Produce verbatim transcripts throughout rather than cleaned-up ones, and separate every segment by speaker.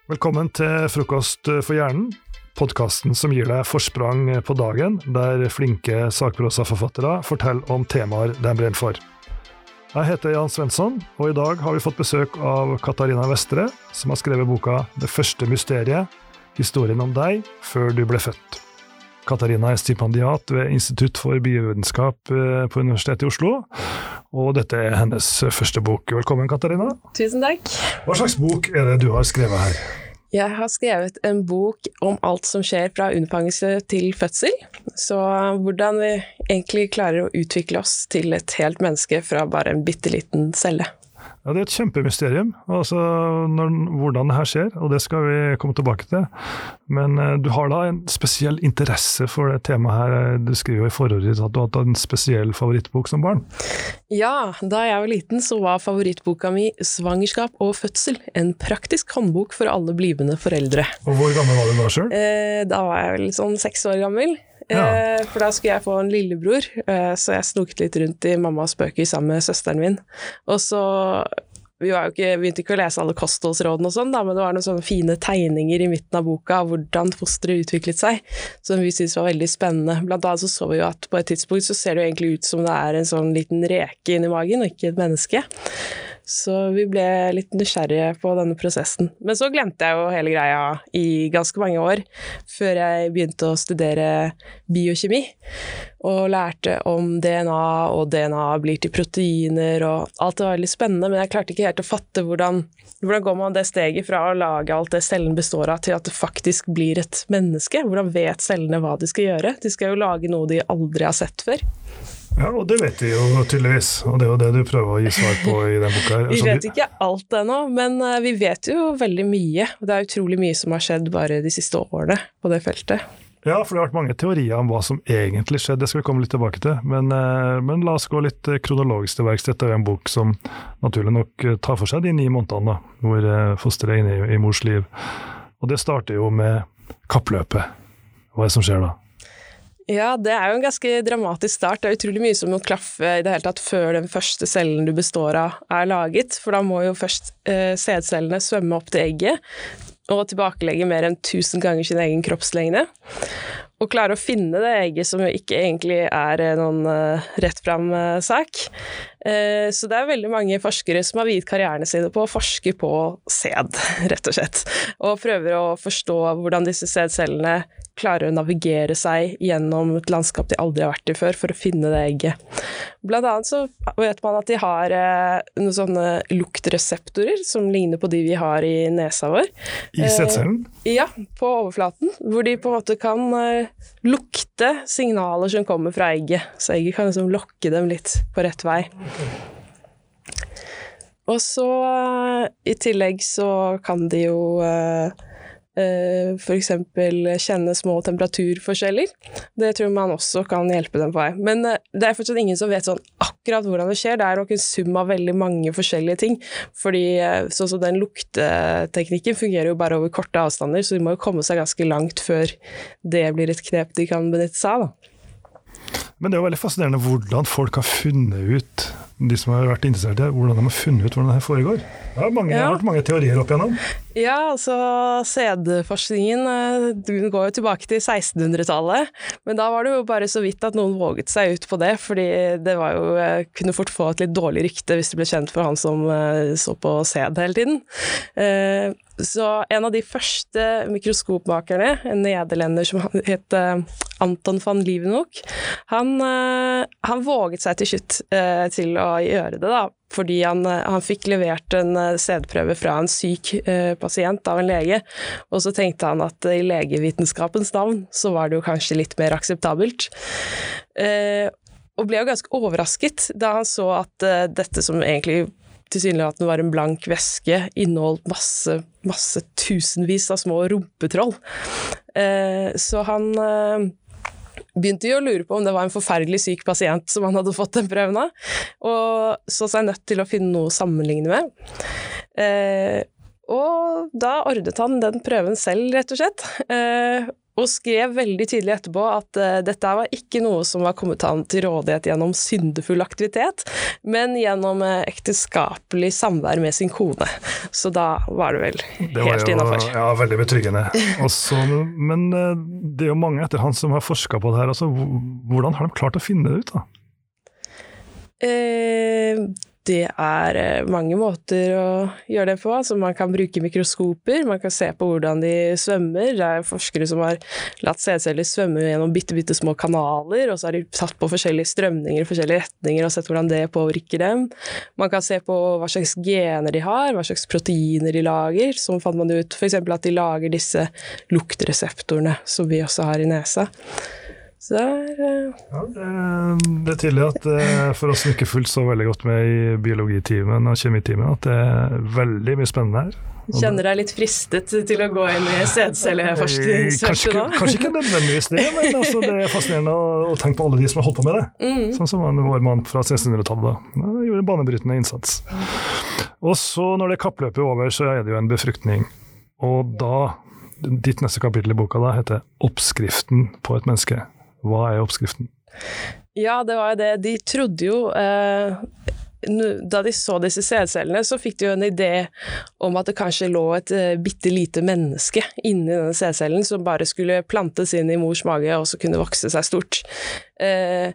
Speaker 1: Velkommen til Frokost for hjernen, podcasten som gir deg forsprang på dagen, der flinke sakprosaforfattere forteller om temaer de brenner for. Jeg heter Jan Svensson, og i dag har vi fått besøk av Katarina Vestre, som har skrevet boka «Det første mysteriet, historien om deg før du ble født». Katarina er stipendiat ved Institutt for biovitenskap på Universitetet i Oslo, og dette er hennes første bok. Velkommen, Katarina.
Speaker 2: Tusen takk.
Speaker 1: Hva slags bok er det du har skrevet her?
Speaker 2: Jeg har skrevet en bok om alt som skjer fra unnfangelse til fødsel, så hvordan vi egentlig klarer å utvikle oss til et helt menneske fra bare en bitteliten celle.
Speaker 1: Ja, det er et kjempemysterium, altså når, hvordan det her skjer, og det skal vi komme tilbake til. Men uh, du har da en spesiell interesse for det temaet her. Du skriver jo i forordet at du har hatt en spesiell favorittbok som barn.
Speaker 2: Ja, da jeg var liten så var favorittboka mi «Svangerskap og fødsel», en praktisk håndbok for alle blivende foreldre.
Speaker 1: Og hvor gammel var du da selv?
Speaker 2: Eh, da var jeg vel sånn seks år gammel.
Speaker 1: Ja.
Speaker 2: For da skulle jeg få en lillebror, så jeg snoket litt rundt i mammas bøker sammen med søsteren min. Og så, vi var jo ikke, begynte ikke å lese alle kostholdsrådene og sånn da, men det var noen sånne fine tegninger i midten av boka av hvordan fosteret utviklet seg, som vi synes var veldig spennende. Blant annet så så vi jo at på et tidspunkt så ser det jo egentlig ut som det er en sånn liten reke inni magen, og ikke et menneske. Så vi ble litt nysgjerrige på denne prosessen. Men så glemte jeg jo hele greia i ganske mange år, før jeg begynte å studere biokjemi, og lærte om D N A, og D N A blir til proteiner, og alt det var veldig spennende, men jeg klarte ikke helt å fatte hvordan, hvordan går man det steget fra å lage alt det cellen består av, til at det faktisk blir et menneske. Hvordan vet cellene hva de skal gjøre? De skal jo lage noe de aldri har sett før.
Speaker 1: Ja, og det vet de jo tydeligvis, og det er jo det du prøver å gi svar på i den boka.
Speaker 2: Vi vet ikke alt ennå, men vi vet jo veldig mye, og det er utrolig mye som har skjedd bare de siste årene på det feltet.
Speaker 1: Ja, for det har vært mange teorier om hva som egentlig skjedde, det skal vi komme litt tilbake til, men, men la oss gå litt kronologisk til verks. Dette er en bok som naturlig nok tar for seg de ni månedene, hvor fosteret er inne i, i mors liv, og det starter jo med kappløpet. Hva er det som skjer da?
Speaker 2: Ja, det er jo en ganske dramatisk start. Det er utrolig mye som må klaffe i det hele tatt før den første cellen du består av er laget, for da må jo først eh, sædcellene svømme opp til egget, og tilbakelegge mer enn tusen ganger sin egen kroppslengde, og klare å finne det egget som jo ikke egentlig er noen uh, rett frem uh, sak. Uh, så det er veldig mange forskere som har viet karrierne sine på å forske på sæd, rett og slett, og prøver å forstå hvordan disse sædcellene klarer å navigere seg gjennom et landskap de aldri har vært i før, for å finne det egget. Blant annet så vet man at de har uh, noen sånne luktreseptorer som ligner på de vi har i nesa vår.
Speaker 1: I sædcellen?
Speaker 2: Uh, ja, på overflaten, hvor de på en måte kan uh, lukte signaler som kommer fra egget, så egget kan liksom lokke dem litt på rett vei. Og så uh, i tillegg så kan de jo uh, uh, for eksempel kjenne små temperaturforskjeller. Det tror man også kan hjelpe dem på vei. Men uh, det er fortsatt ingen som vet sånn akkurat hvordan det skjer. Det er nok en sum av veldig mange forskjellige ting, fordi uh, sånn som den lukteteknikken fungerer jo bare over korte avstander, så de må jo komme seg ganske langt før det blir et knep de kan benytte seg av da.
Speaker 1: Men det er jo veldig fascinerende hvordan folk har funnet ut, de som har vært interessert i det, hvordan de har funnet ut hvordan det her foregår. Ja, mange, ja. Jeg har hørt mange teorier opp igjennom.
Speaker 2: Ja, altså sædforskningen den går jo tilbake til sekstenhundretallet, men da var det jo bare så vidt at noen våget seg ut på det, fordi det var jo, kunne fort få et litt dårlig rykte hvis det ble kjent for han som så på sæd hele tiden. Så en av de første mikroskopmakerne, en nederlender som het Anton van Leeuwenhoek, han, han våget seg til slutt til å gjøre det da, fordi han, han fikk levert en sædprøve fra en syk eh, pasient av en lege, og så tenkte han at i legevitenskapens navn så var det jo kanskje litt mer akseptabelt. Eh, og ble jo ganske overrasket da han så at eh, dette som egentlig tilsynelatende var en blank væske, inneholdt masse, masse tusenvis av små rumpetroll. Eh, så han... Eh, begynte jo å lure på om det var en forferdelig syk pasient som han hadde fått den prøven av, og så seg nødt til å finne noe å sammenligne med. Eh, og da ordnet han den prøven selv, rett og slett. Eh, og skrev veldig tydelig etterpå at uh, dette var ikke noe som var kommet han til rådighet gjennom syndefull aktivitet, men gjennom uh, ekteskapelig samvær med sin kone. Så da var det vel
Speaker 1: det var
Speaker 2: helt
Speaker 1: jo,
Speaker 2: innenfor.
Speaker 1: Ja, veldig betryggende. Også, men uh, det er jo mange etter han som har forsket på det her. Altså, hvordan har de klart å finne det ut da?
Speaker 2: Uh, Det er mange måter å gjøre det på. Altså man kan bruke mikroskoper, man kan se på hvordan de svømmer. Det er forskere som har latt sædceller svømme gjennom bitte, bitte små kanaler, og så har de tatt på forskjellige strømninger, forskjellige retninger, og sett hvordan det påvirker dem. Man kan se på hva slags gener de har, hva slags proteiner de lager. Så fant man ut for eksempel at de lager disse luktreseptorene som vi også har i nesa. Så der, uh...
Speaker 1: ja, det, det er tydelig at uh, for oss som ikke fullt så veldig godt med i biologitimen og kjemitimen, at det er veldig mye spennende her.
Speaker 2: Og kjenner deg litt fristet til å gå inn i sædcelleforskningsfeltet nå?
Speaker 1: Kanskje ikke nødvendigvis det, men altså, det er fascinerende å, å tenke på alle de som har holdt på med det. Mm. Sånn som var vår mann fra sekstenhundretallet. Ja, det gjorde en banebrytende innsats. Og så når det kappløpet er over, så er det jo en befruktning. Og da, ditt neste kapittel i boka da, heter Oppskriften på et menneske. Hva er oppskriften?
Speaker 2: Ja, det var jo det. De trodde jo, eh, da de så disse sædcellene, så fikk de jo en idé om at det kanskje lå et eh, bitte lite menneske inni denne sædcellen som bare skulle plantes inn i mors mage og så kunne vokse seg stort. Eh,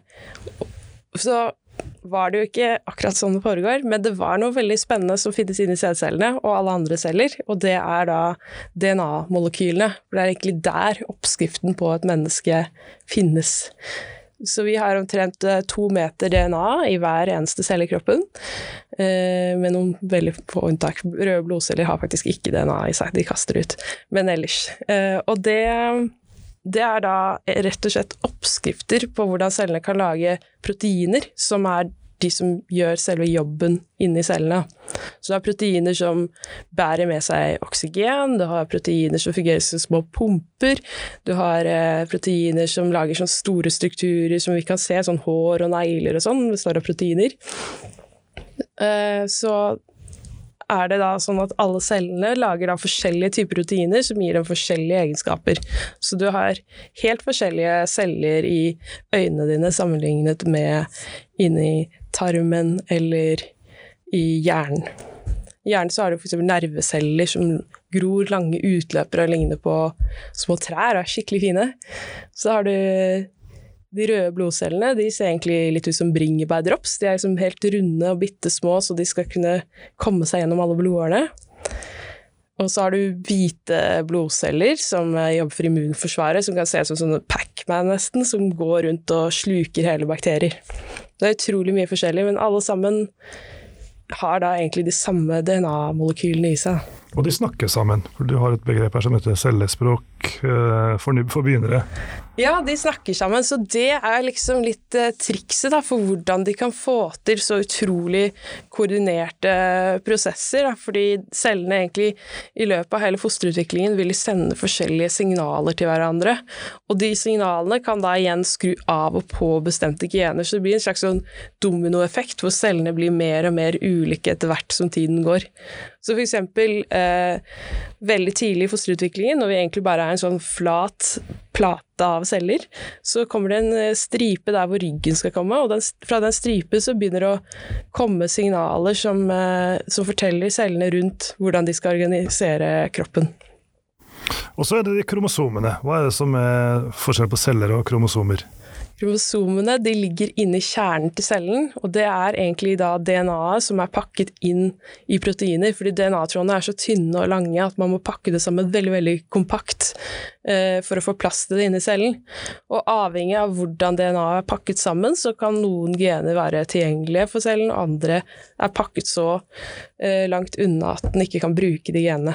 Speaker 2: så var det jo ikke akkurat sånn det foregår, men det var noe veldig spennende som finnes inni sædcellene og alle andre celler, og det er da D N A-molekylene. For det er egentlig der oppskriften på et menneske finnes. Så vi har omtrent to meter D N A i hver eneste celle i kroppen, eh, med noen veldig få unntak. Røde blodceller har faktisk ikke D N A i seg, de kaster ut. Men ellers. Eh, og det... Det er da rett og slett oppskrifter på hvordan cellene kan lage proteiner, som er de som gjør selve jobben inni cellene. Så du har proteiner som bærer med seg oksygen, du har proteiner som fungerer som små pumper, du har eh, proteiner som lager sånne store strukturer som vi kan se, sånn hår og negler og sånn, består av proteiner. Eh, så... er det da sånn at alle cellene lager da forskjellige typer proteiner som gir dem forskjellige egenskaper. Så du har helt forskjellige celler i øynene dine sammenlignet med inni tarmen eller i hjernen. I hjernen så har du for eksempel nerveceller som gror lange utløpere og ligner på små trær og er skikkelig fine. Så har du de røde blodcellene, de ser egentlig litt ut som bringebærdrops. De er liksom helt runde og bittesmå, så de skal kunne komme seg gjennom alle blodårene. Og så har du hvite blodceller som jobber for immunforsvaret, som kan se ut som sånne Pac-Man nesten, som går rundt og sluker hele bakterier. Det er utrolig mye forskjellig, men alle sammen har da egentlig de samme D N A-molekylene i seg.
Speaker 1: Og de snakker sammen, for du har et begrep her som heter cellespråk for, for begynnere.
Speaker 2: Ja, de snakker sammen, så det er liksom litt eh, trikset da, for hvordan de kan få til så utrolig koordinerte prosesser, da, fordi cellene egentlig i løpet av hele fosterutviklingen vil sende forskjellige signaler til hverandre, og de signalene kan da igjen skru av og på bestemte gener, så det blir en slags sånn dominoeffekt hvor cellene blir mer og mer ulike etter hvert som tiden går. Så for eksempel eh, veldig tidlig i fosterutviklingen, når vi egentlig bare er en sånn flat plate av celler, så kommer det en stripe der hvor ryggen skal komme, og den, fra den stripe så begynner det å komme signaler som, eh, som forteller cellene rundt hvordan de skal organisere kroppen.
Speaker 1: Og så er det de kromosomene. Hva er det som er forskjell på celler og kromosomer?
Speaker 2: Kromosomene, de ligger inne i kjernen til cellen, og det er egentlig da D N A-et som er pakket inn i proteiner, fordi D N A-trådene er så tynne og lange at man må pakke det sammen veldig, veldig kompakt eh, for å få plass til det inne i cellen. Og avhengig av hvordan D N A er pakket sammen, så kan noen gener være tilgjengelige for cellen, og andre er pakket så eh, langt unna at den ikke kan bruke de genene.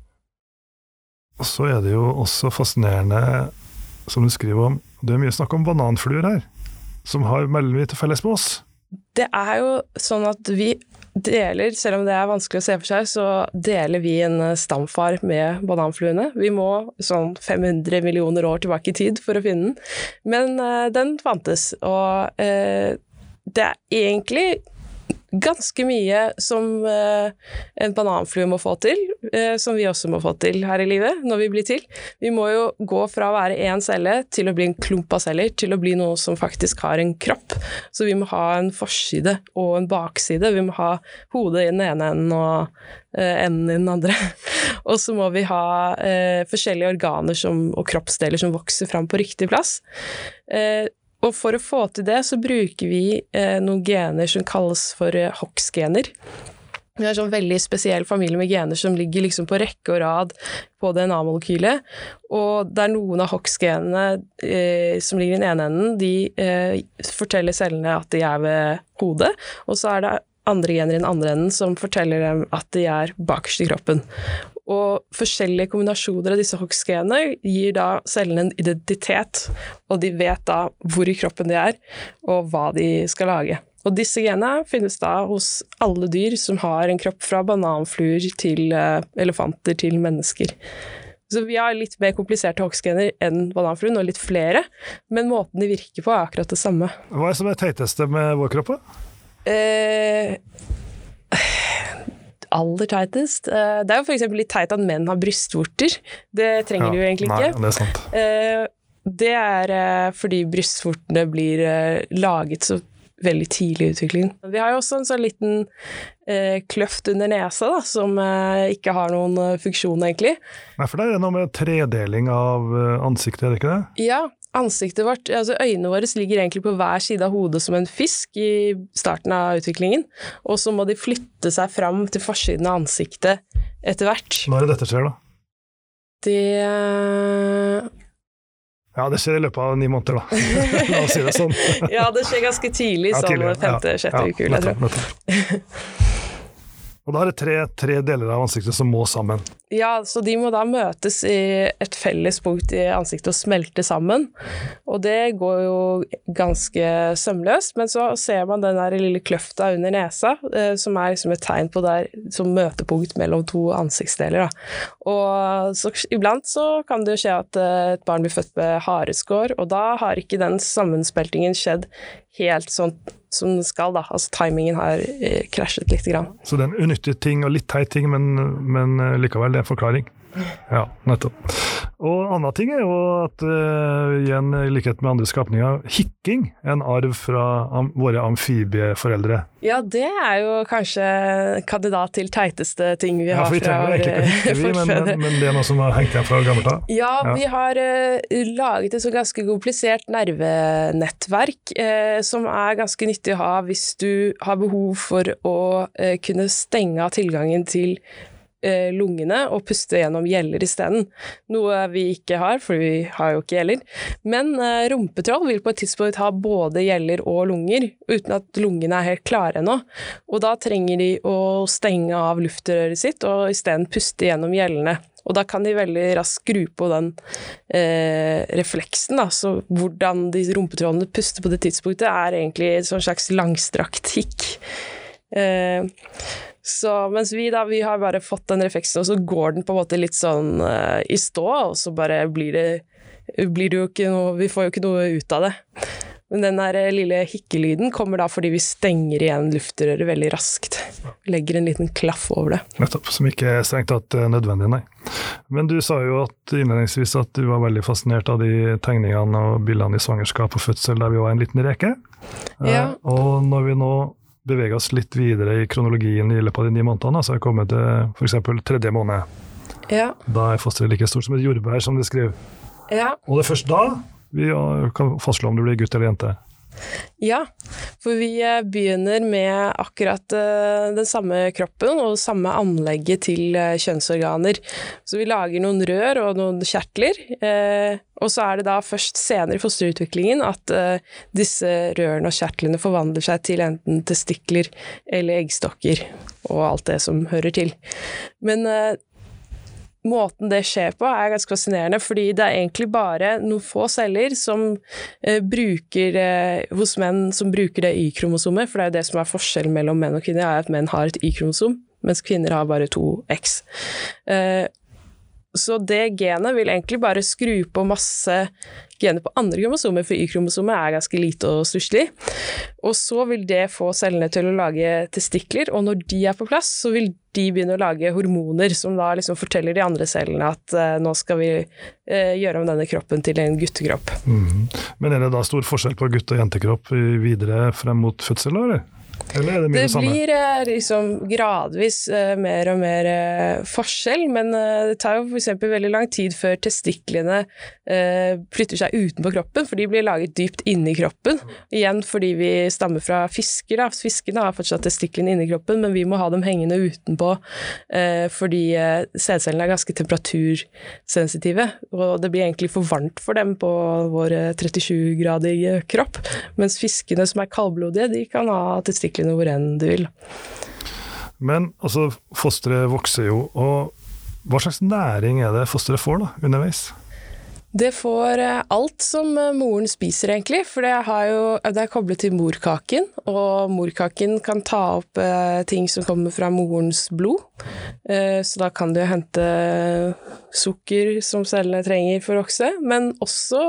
Speaker 1: Og så er det jo også fascinerende, som du skriver om, det er mye snakk om bananfluer her, som har veldig mye til felles med oss.
Speaker 2: Det er jo sånn at vi deler, selv om det er vanskelig å se for seg, så deler vi en stamfar med bananfluene. Vi må sånn fem hundre millioner år tilbake i tid for å finne den, men uh, den fantes, og uh, det er egentlig ganske mye som eh, en bananflue må få til, eh, som vi også må få til her i livet når vi blir til. Vi må jo gå fra å være en celle til å bli en klump av celler, til å bli noe som faktisk har en kropp. Så vi må ha en forside og en bakside. Vi må ha hodet i den ene enden og eh, enden i den andre. Og så må vi ha eh, forskjellige organer som, og kroppsdeler som vokser fram på riktig plass. Eh, Og for å få til det, så bruker vi eh, noen gener som kalles for eh, Hox-gener. Vi har en sånn veldig spesiell familie med gener som ligger liksom på rekke og rad på D N A-molekylet, og der noen av Hox-genene eh, som ligger i den ene enden, de eh, forteller cellene at de er ved hodet, og så er det andre gener i den andre enden som forteller dem at de er bakerst i kroppen. Og forskjellige kombinasjoner av disse Hox-genene gir da cellene en identitet, og de vet da hvor i kroppen de er, og hva de skal lage. Og disse genene finnes da hos alle dyr som har en kropp fra bananfluer til uh, elefanter til mennesker. Så vi har litt mer kompliserte Hox-gener enn bananfluen, og litt flere, men måten de virker på er akkurat det samme.
Speaker 1: Hva er det som er teiteste med vår kropp?
Speaker 2: Eh... aller teitest. Det er jo for eksempel litt teit at menn har brystvorter. Det trenger ja, de jo egentlig ikke.
Speaker 1: Nei, det er sant.
Speaker 2: Det er fordi brystvortene blir laget så veldig tidlig i utviklingen. Vi har jo også en sånn liten kløft under nesa da, som ikke har noen funksjon egentlig.
Speaker 1: Nei, for det er noe med tredeling av ansiktet, er det ikke det?
Speaker 2: Ja, ansiktet vårt, altså øynene våre ligger egentlig på hver side av hodet som en fisk i starten av utviklingen, og så må de flytte seg fram til forsiden av ansiktet etter hvert.
Speaker 1: Når er det dette skjer da?
Speaker 2: Det...
Speaker 1: Ja, det skjer i løpet av ni måneder da. La oss si det sånn.
Speaker 2: Ja, det skjer ganske tidlig, ja, sånn femte, sjette ja, uke, jeg tror.
Speaker 1: Og da er det tre, tre deler av ansiktet som må sammen.
Speaker 2: Ja, så de må da møtes i et felles punkt i ansiktet og smelte sammen. Og det går jo ganske sømløst, men så ser man den der lille kløfta under nesa, eh, som er liksom et tegn på der, som møtepunkt mellom to ansiktsdeler. Da. Og så, iblant så kan det jo skje at et barn blir født med hareskår, og da har ikke den sammenspeltingen skjedd helt sånn som den skal da, altså timingen har eh, krasjet litt grann.
Speaker 1: Så det er en unyttig ting og litt teit ting, men, men likevel det er en forklaring. Ja, nettopp. Og annen ting er jo at uh, igjen, i likhet med andre skapninger, hikking er en arv fra am våre amfibieforeldre.
Speaker 2: Ja, det er jo kanskje kandidat til teiteste ting vi
Speaker 1: ja,
Speaker 2: har fra våre
Speaker 1: forfedre. Men, men det er noe som har hengt igjen fra gammelt av.
Speaker 2: Ja, ja, vi har uh, laget et så ganske komplisert nervenettverk uh, som er ganske nyttig å ha hvis du har behov for å uh, kunne stenge av tilgangen til lungene og puste gjennom gjeller i stedet. Noe vi ikke har, for vi har jo ikke gjeller. Men uh, rumpetroll vil på et tidspunkt ha både gjeller og lunger, uten at lungene er helt klare ennå. Og da trenger de å stenge av luftrøret sitt, og i stedet puste gjennom gjellene. Og da kan de veldig raskt skru på den eh, refleksen, da. Så hvordan de rumpetrollene puster på det tidspunktet er egentlig en sånn slags langstrakt hikk. Eh, Så mens vi da, vi har bare fått den refleksen, og så går den på en måte litt sånn uh, i stå, og så bare blir det, blir det jo ikke noe, vi får jo ikke noe ut av det. Men den der lille hikkelyden kommer da fordi vi stenger igjen luftrøret veldig raskt. Legger en liten klaff over det.
Speaker 1: Nettopp, som ikke er strengt tatt nødvendig, nei. Men du sa jo at innledningsvis at du var veldig fascinert av de tegningene og bildene i svangerskap og fødsel, der vi var en liten reke.
Speaker 2: Ja.
Speaker 1: Uh, og når vi nå beveger oss litt videre i kronologien i løpet av de ni månedene, så har jeg kommet til for eksempel tredje måned.
Speaker 2: Ja.
Speaker 1: Da er fosteret like stort som et jordbær, som de skriver.
Speaker 2: Ja.
Speaker 1: Og det er først da vi kan fastslå om det blir gutt eller jente.
Speaker 2: Ja, for vi begynner med akkurat den samme kroppen og samme anlegget til kjønnsorganer. Så vi lager noen rør og noen kjertler, og så er det da først senere i fosterutviklingen at disse rørene og kjertlene forvandler seg til enten testikler eller eggstokker og alt det som hører til. Men måten det skjer på er ganske fascinerende, fordi det er egentlig bare noen få celler som eh, bruker, eh, hos menn som bruker det Y-kromosomet, for det er jo det som er forskjellen mellom menn og kvinner, er at menn har et Y-kromosom, mens kvinner har bare to X. Eh, Så det genet vil egentlig bare skru på masse gener på andre kromosomer, for Y-kromosomet er ganske lite og stusslig. Og så vil det få cellene til å lage testikler, og når de er på plass, så vil de begynne å lage hormoner, som da liksom forteller de andre cellene at uh, nå skal vi uh, gjøre om denne kroppen til en guttekropp.
Speaker 1: Mm. Men er det da stor forskjell på gutte- og jentekropp videre frem mot fødsel, eller? Eller er det mye
Speaker 2: det
Speaker 1: det samme?
Speaker 2: blir eh, liksom gradvis eh, mer og mer eh, forskjell, men eh, det tar jo for eksempel veldig lang tid før testiklene eh, flytter seg utenpå kroppen, for de blir laget dypt inni kroppen. Igjen fordi vi stammer fra fisker, da. Fiskene har fortsatt testiklene inni kroppen, men vi må ha dem hengende utenpå, eh, fordi eh, sædcellene er ganske temperatursensitive, og det blir egentlig for varmt for dem på vår trettisju-gradige kropp, mens fiskene som er kaldblodige, de kan ha testiklene hvor enn du vil.
Speaker 1: Men altså, fosteret vokser jo, og hva slags næring er det fosteret får da, underveis?
Speaker 2: Det får alt som moren spiser egentlig, for det, har jo, det er koblet til morkaken, og morkaken kan ta opp eh, ting som kommer fra morens blod, eh, så da kan du hente sukker som cellene trenger for å vokse, men også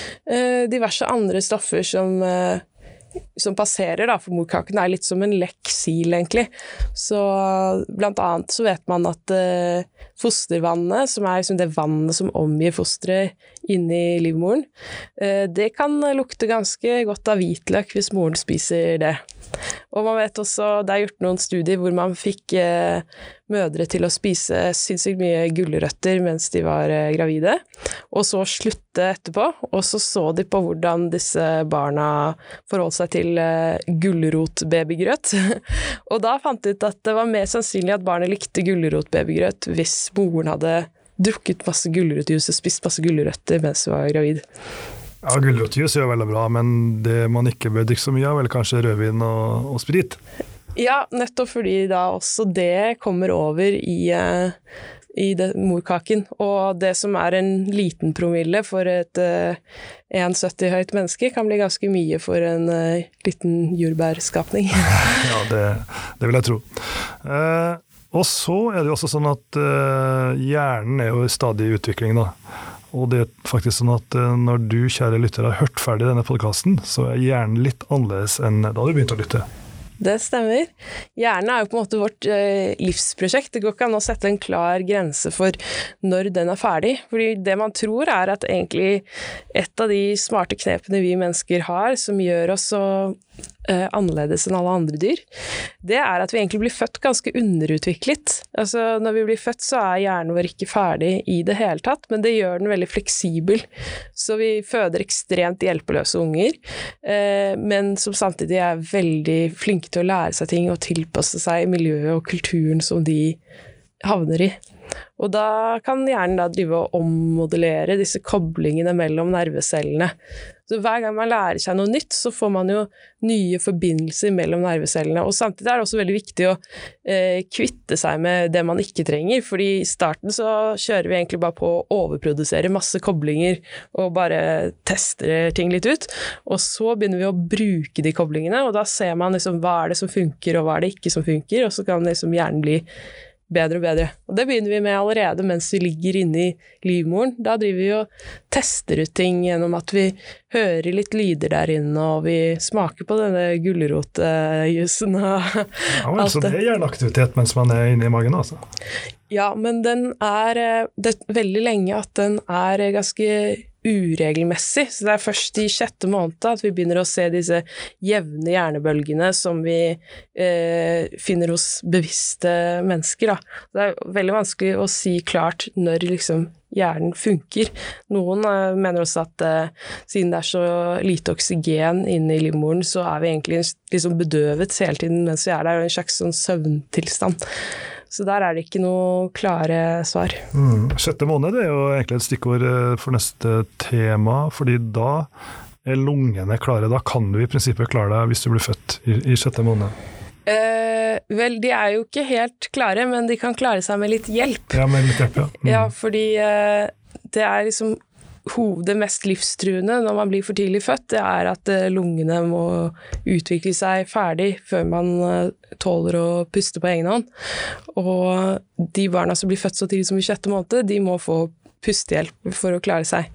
Speaker 2: eh, diverse andre stoffer som eh, som passerer da, for morkaken er litt som en lekk sil egentlig. Så blant annet så vet man at uh, fostervannet, som er liksom det vannet som omgir fosteret inni livmoren, uh, det kan lukte ganske godt av hvitløk hvis moren spiser det. Og man vet også, det er gjort noen studier hvor man fikk uh, mødre til å spise sinnssykt mye gulrøtter mens de var uh, gravide, og så slutte etterpå, og så så de på hvordan disse barna forholdt seg til uh, gulrotbabygrøt. Og da fant de ut at det var mer sannsynlig at barnet likte gulrotbabygrøt hvis moren hadde drukket masse gulrotjuice og spist masse gulrøtter mens hun var gravid.
Speaker 1: Ja, gulrotjuice er jo veldig bra, men det man ikke bør drikke så mye av, vel kanskje rødvin og, og sprit?
Speaker 2: Ja, nettopp fordi da også det kommer over i, uh, i det, morkaken, og det som er en liten promille for et uh, en komma sytti høyt menneske kan bli ganske mye for en uh, liten jordbærskapning.
Speaker 1: Ja, det, det vil jeg tro. Uh, og så er det jo også sånn at uh, hjernen er jo i stadig utvikling da. Og det er faktisk sånn at uh, når du, kjære lytter, har hørt ferdig denne podcasten, så er hjernen litt annerledes enn da du begynte å lytte.
Speaker 2: Det stemmer. Hjernen er jo på en måte vårt eh, livsprosjekt. Det går ikke an å sette en klar grense for når den er ferdig. Fordi det man tror er at egentlig et av de smarte knepene vi mennesker har, som gjør oss så eh, annerledes enn alle andre dyr, det er at vi egentlig blir født ganske underutviklet. Altså når vi blir født så er hjernen vår ikke ferdig i det hele tatt, men det gjør den veldig fleksibel. Så vi føder ekstremt hjelpeløse unger, eh, men som samtidig er veldig flinke til å lære seg ting og tilpasse seg miljøet og kulturen som de havner i. Og da kan hjernen da drive og ommodellere disse koblingene mellom nervecellene. Så hver gang man lærer seg noe nytt, så får man jo nye forbindelser mellom nervecellene. Og samtidig er det også veldig viktig å eh, kvitte seg med det man ikke trenger, fordi i starten så kjører vi egentlig bare på å overprodusere masse koblinger og bare tester ting litt ut. Og så begynner vi å bruke de koblingene, og da ser man liksom hva er det som funker og hva er det ikke som funker, og så kan liksom hjernen bli bedre og bedre. Og det begynner vi med allerede mens vi ligger inne i livmoren. Da driver vi og tester ut ting gjennom at vi hører litt lyder der inne, og vi smaker på denne gulrotjusen og
Speaker 1: ja, vel, alt det. Så det er hjerneaktivitet mens man er inne i magen, altså?
Speaker 2: Ja, men den er det er veldig lenge at den er ganske uregelmessig, så det er først i sjette måned at vi begynner å se disse jevne hjernebølgene som vi eh, finner hos bevisste mennesker. Da. Det er veldig vanskelig å si klart når liksom hjernen funker. Noen eh, mener også at eh, siden det er så lite oksygen inne i livmoren, så er vi egentlig liksom bedøvet hele tiden mens vi er der, en slags sånn søvntilstand. Så der er det ikke noe klare svar.
Speaker 1: Mm. Sjette måned er jo egentlig et stikkord for neste tema, fordi da er lungene klare. Da kan du i prinsippet klare deg hvis du blir født i, i sjette måned.
Speaker 2: Eh, vel, de er jo ikke helt klare, men de kan klare seg med litt hjelp.
Speaker 1: Ja, med litt hjelp, ja. Mm.
Speaker 2: Ja, fordi eh, det er liksom det mest livstruende når man blir for tidlig født, det er at lungene må utvikle seg ferdig før man tåler å puste på egen hånd. Og de barna som blir født så tidlig som i sjette måned, de må få pustehjelp for å klare seg.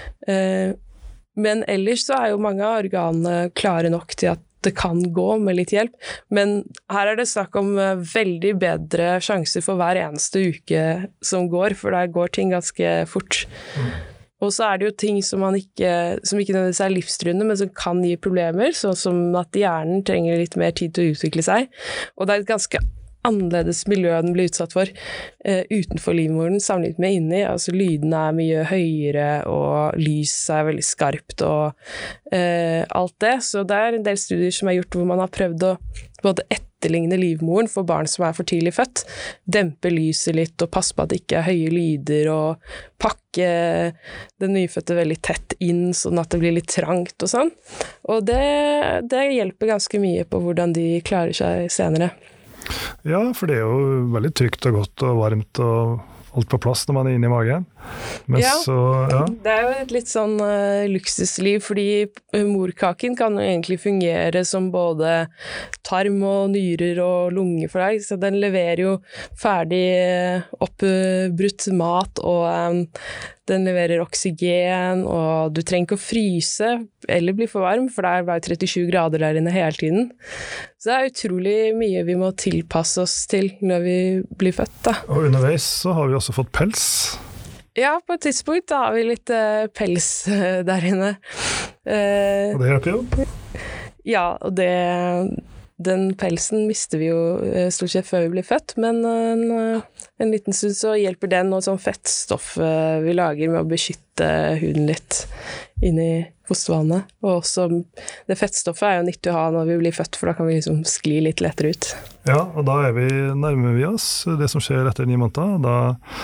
Speaker 2: Men ellers så er jo mange av organene klare nok til at det kan gå med litt hjelp, men her er det snakk om veldig bedre sjanser for hver eneste uke som går, for der går ting ganske fort. Mm. Og så er det jo ting som, man ikke, som ikke nødvendigvis er livstruende, men som kan gi problemer, sånn som at hjernen trenger litt mer tid til å utvikle seg, og det er et ganske annerledes miljø den blir utsatt for uh, utenfor livmoren sammenlignet med inni. Altså lydene er mye høyere, og lyset er veldig skarpt, og uh, alt det. Så det er en del studier som er gjort hvor man har prøvd å både etterligne livmoren for barn som er for tidlig født, dempe lyset litt og passe på at det ikke er høye lyder, og pakke den nyfødte veldig tett inn sånn at det blir litt trangt og sånn. Og det, det hjelper ganske mye på hvordan de klarer seg senere.
Speaker 1: Ja, for det er jo veldig trygt og godt og varmt og alt på plass når man er inne i magen. Men
Speaker 2: ja,
Speaker 1: så, ja,
Speaker 2: det er jo et litt sånn uh, luksusliv, fordi morkaken kan jo egentlig fungere som både tarm og nyrer og lunger for deg, så den leverer jo ferdig oppbrutt mat, og um, den leverer oksygen, og du trenger ikke å fryse eller bli for varm, for det er bare trettisju grader der inne hele tiden. Så det er utrolig mye vi må tilpasse oss til når vi blir født, da.
Speaker 1: Og underveis så har vi også fått pels.
Speaker 2: Ja, på et tidspunkt da har vi litt uh, pels uh, der inne. Uh,
Speaker 1: og det hjelper jo.
Speaker 2: Ja, og det, den pelsen mister vi jo uh, stort sett før vi blir født, men uh, en, uh, en liten stund så hjelper den og sånn fettstoff uh, vi lager med å beskytte huden litt inn i fostervannet. Og også det fettstoffet er jo nyttig å ha når vi blir født, for da kan vi liksom skli litt lettere ut. Ja,
Speaker 1: og da er vi, nærmer vi oss det som skjer etter ni måneder. Da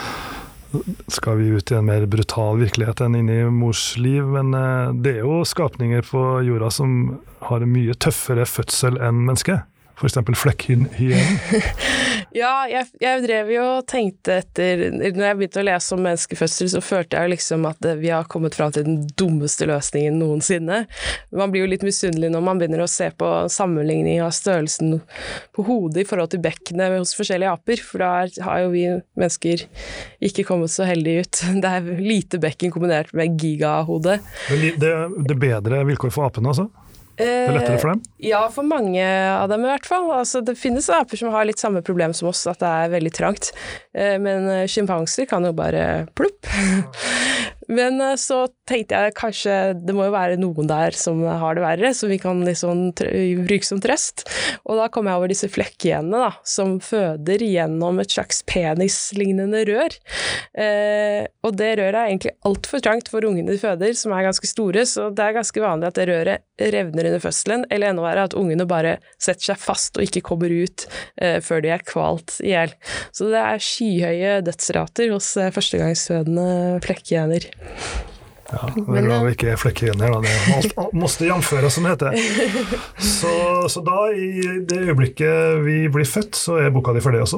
Speaker 1: skal vi ut i en mer brutal virkelighet enn inne i mors liv, men det er jo skapninger på jorda som har en mye tøffere fødsel enn mennesket. For eksempel flekkhyenen.
Speaker 2: Ja, jeg, jeg drev jo og tenkte etter, når jeg begynte å lese om menneskefødsel, så følte jeg jo liksom at vi har kommet fram til den dummeste løsningen noensinne. Man blir jo litt misunnelig når man begynner å se på sammenligning av størrelsen på hodet i forhold til bekkene hos forskjellige aper, for da har jo vi mennesker ikke kommet så heldige ut. Det er lite bekken kombinert med gigahode.
Speaker 1: Men det, det er bedre vilkår for apene også? Det er lettere for dem?
Speaker 2: Ja, for mange av dem i hvert fall. Altså, det finnes aper som har litt samme problem som oss, at det er veldig trangt. Men chimpanser kan jo bare plupp. Men så tenkte jeg kanskje det må jo være noen der som har det verre, som vi kan liksom bruke som trøst. Og da kom jeg over disse flekkgenene da, som føder gjennom et slags penislignende rør. Eh, og det røret er egentlig alt for trangt for ungene de føder, som er ganske store, så det er ganske vanlig at det røret revner under fødselen, eller enda verre at ungene bare setter seg fast og ikke kommer ut eh, før de er kvalt ihjel. Så det er skyhøye dødsrater hos eh, førstegangsfødende flekkgener.
Speaker 1: Ja, det er jo ikke flekkgener, da. Det måste jamføres, som det heter. Så, så da, i det øyeblikket vi blir født, så er boka di for det også.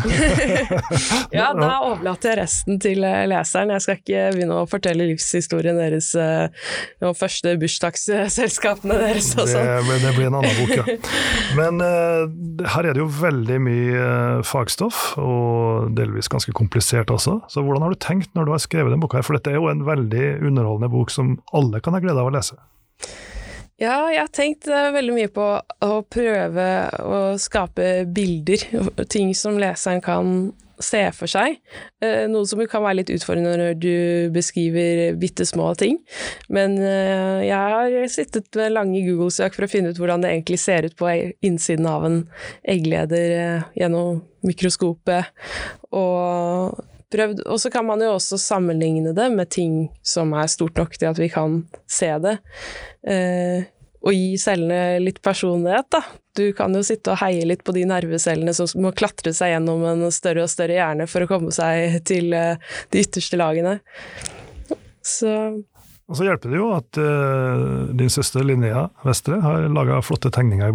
Speaker 2: Ja, da overlater jeg resten til leseren. Jeg skal ikke begynne å fortelle livshistorien deres, de første bursdagsselskapene deres og sånn.
Speaker 1: Det, det blir en annen bok, ja. Men uh, her er det jo veldig mye uh, fagstoff, og delvis ganske komplisert også. Så hvordan har du tenkt når du har skrevet den boka her? For dette er jo en veldig underholdende bok som alle kan ha glede av å lese.
Speaker 2: Ja, jeg har tenkt veldig mye på å prøve å skape bilder, ting som leseren kan se for seg. Noe som kan være litt utfordrende når du beskriver bittesmå ting. Men jeg har sittet med lange Google-søk for å finne ut hvordan det egentlig ser ut på innsiden av en eggleder gjennom mikroskopet, og prøvd, og så kan man jo også sammenligne det med ting som er stort nok til at vi kan se det, eh, og gi cellene litt personlighet da. Du kan jo sitte og heie litt på de nervecellene som må klatre seg gjennom en større og større hjerne for å komme seg til eh, de ytterste lagene. Så... Og
Speaker 1: så hjelper det jo at uh, din søster Linnea Vestre har laget flotte tegninger i boka.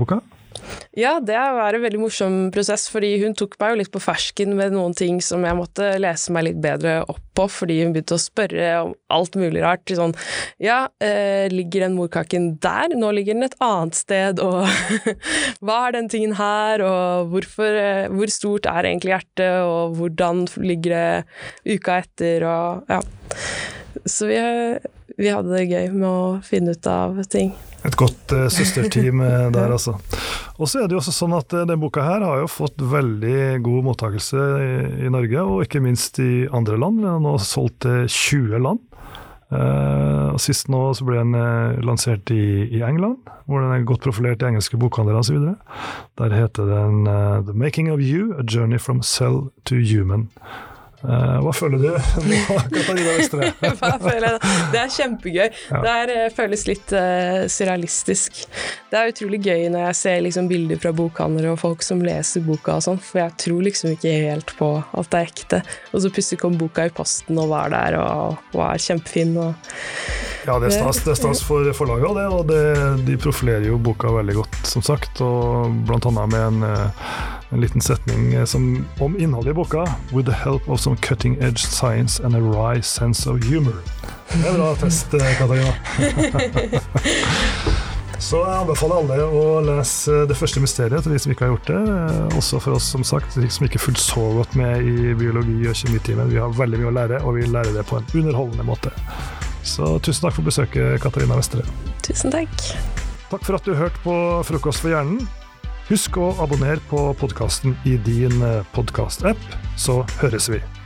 Speaker 2: Ja, det var en veldig morsom prosess, fordi hun tok meg jo litt på fersken med noen ting som jeg måtte lese meg litt bedre opp på, fordi hun begynte å spørre om alt mulig rart. Sånn, ja, eh, ligger den morkaken der? Nå ligger den et annet sted, og hva er den tingen her, og hvorfor, eh, hvor stort er egentlig hjertet, og hvordan ligger det uka etter, og ja. Så vi, vi hadde det gøy med å finne ut av ting.
Speaker 1: Et godt uh, søsterteam der, altså. Og så er det jo også sånn at uh, den boka her har jo fått veldig god mottakelse i, i Norge, og ikke minst i andre land. Den har nå solgt til tjue land. Uh, og sist nå så ble den uh, lansert i, i England, hvor den er godt profilert i engelske bokhandlere og så videre. Der heter den uh, The Making of You, A Journey from Cell to Human. Uh, hva føler du nå, Katarina Vestre?
Speaker 2: Hva føler jeg? Det er kjempegøy. Ja. Det er, føles litt uh, surrealistisk. Det er utrolig gøy når jeg ser liksom, bilder fra bokhandlere og folk som leser boka og sånn, for jeg tror liksom ikke helt på at det er ekte. Og så plutselig kom boka i posten og var der og var kjempefin. Og
Speaker 1: ja, det er stas, det er stas for forlaget, det, og det, de profilerer jo boka veldig godt, som sagt, og blant annet med en, en liten setning som, om innholdet i boka, with the help of some cutting-edge science and a wry sense of humor. Det er bra test, Katarina. Så jeg anbefaler alle å lese Det første mysteriet til de som ikke har gjort det, også for oss som sagt, de som ikke fullt så godt med i biologi- og kjemitimen. Vi har veldig mye å lære, og vi lærer det på en underholdende måte. Så tusen takk for besøket, Katarina Vestre.
Speaker 2: Tusen takk.
Speaker 1: Takk for at du hørte på Frokost for hjernen. Husk å abonnere på podcasten i din podcast-app, så høres vi.